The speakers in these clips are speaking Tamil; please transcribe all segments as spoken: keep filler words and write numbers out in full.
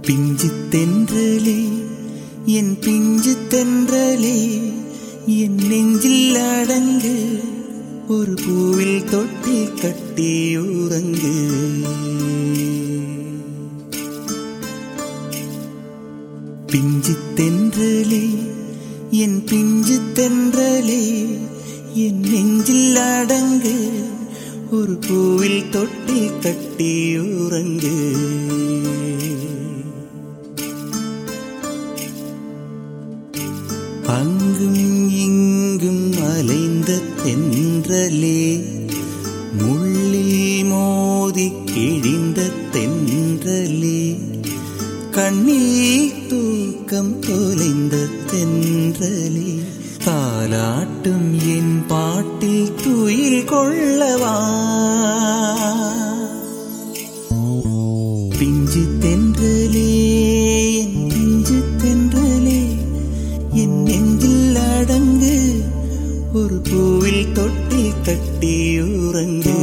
பிஞ்சு தென்றலே என் பிஞ்சு தென்றலே என் நெஞ்சில் அடங்கு ஒரு பூவில் தொட்டி கட்டி உறங்கு. பிஞ்சு தென்றலே என் பிஞ்சு தென்றலே என் நெஞ்சில் அடங்கு ஒரு பூவில் தொட்டி கட்டி உறங்கு. அங்கும் இங்கும் அலைந்த தென்றலே முள்ளில் மோதி கிழிந்த தென்றலே கண்ணில் தூக்கம் தொலைந்த தென்றலே தாலாட்டும் என் பாட்டில் துயில் கொள்ளவா. பிஞ்சு தென்றலே என் பிஞ்சு தென்றலே என் நெஞ்சில் அடங்கு ஒரு பூவில் தொட்டி கட்டி உறங்கு.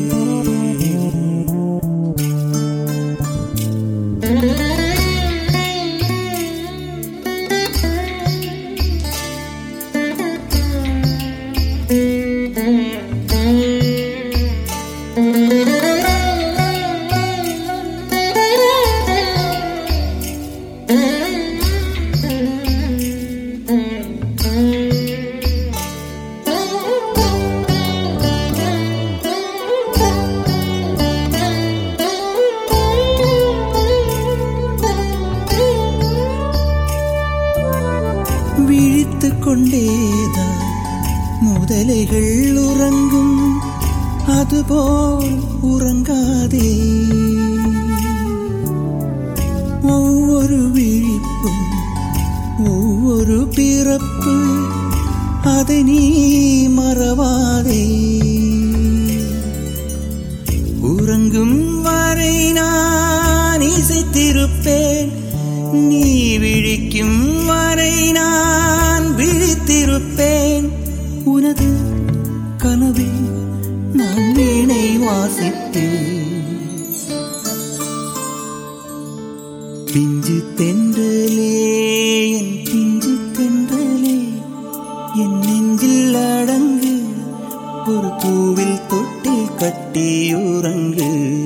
விழித்து கொண்டேதான் முதலைகள் உறங்கும் அதுபோல் உறங்காதே. ஒவ்வொரு விழிப்பும் ஒவ்வொரு பிறப்பு அதை நீ மறவாதே. உறங்கும் வரை நான் இசைத்திருப்பேன், நீ விழிக்கும் வரை நான் விழித்திருப்பேன். உனது கனவில் நான் வீணை வாசித்தேன். பிஞ்சு தென்றலே என் பிஞ்சு தென்றலே என் நெஞ்சில் அடங்கு ஒரு பூவில் தொட்டில் கட்டி உறங்கு.